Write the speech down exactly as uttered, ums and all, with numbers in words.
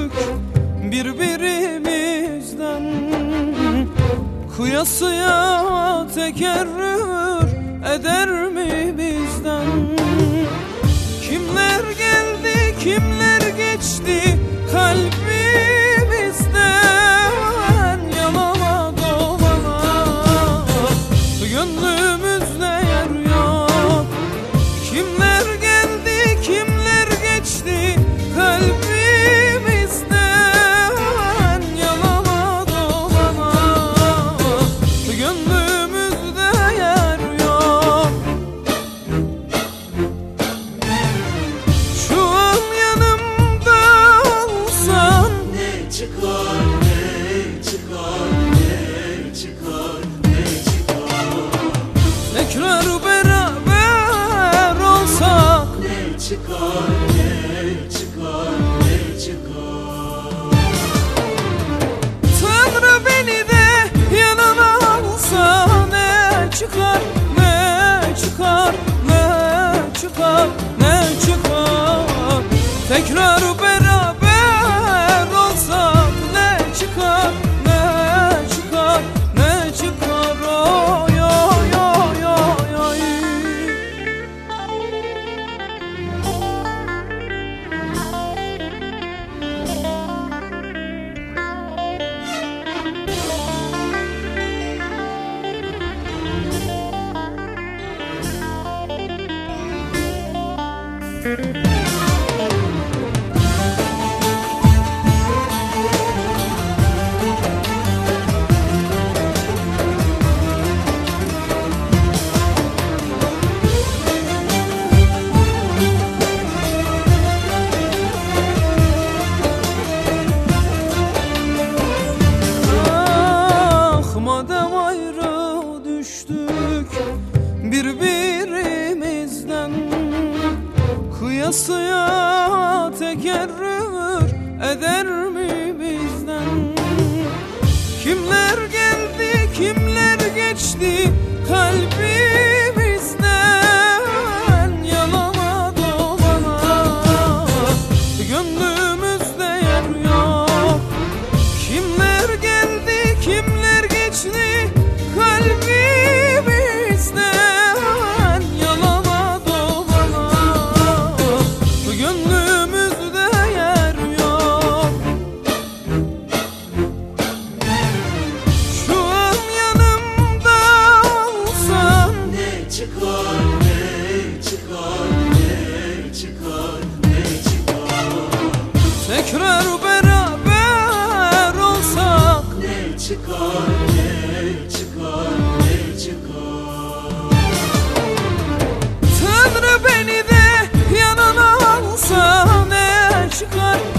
birbirimizden, kıyasıya tekerrür eder mi bizden? Kimler geldi, kimler geçti kalbimizden, yalana dolana gönlümüzde yer yok. Kimler geldi, kimler geçti kalbimizden, yalana dolana gönlümüzde yer yok. Şu an yanımda olsan ne çıkar, ne çıkar, ne çıkar, ne çıkar? tekrar beraber olsak Ne çıkar, ne çıkar, ne çıkar? Tanrı beni de yanına alsa ne çıkar, ne çıkar, ne çıkar, ne çıkar? Tekrar beraber olsak ne çıkar, ne çıkar, ne çıkar? Oy oy oy oy oy. Ah madem ayrı düştük birbirimizden, kıyasıya tekerrür eder mi bizden? Kimler geldi, kimler geçti kalbimizden, yalana dolana gönlümüzde yer yok. Kimler geldi, kimler geçti kalbimizden, yalana dolana gönlümüzde yer yok. Şu an yanımda olsan Ne çıkar, ne çıkar, ne çıkar, ne çıkar? tekrar beraber olsak Ne çıkar, ne çıkar, ne çıkar? Tanrı beni de yanına alsa ne çıkar,